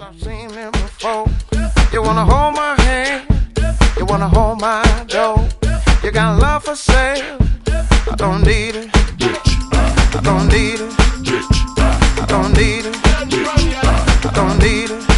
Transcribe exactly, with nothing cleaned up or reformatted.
I've seen it before. You wanna hold my hand, you wanna hold my dough. You got love for sale, I don't need it. I don't need it. I don't need it. I don't need it.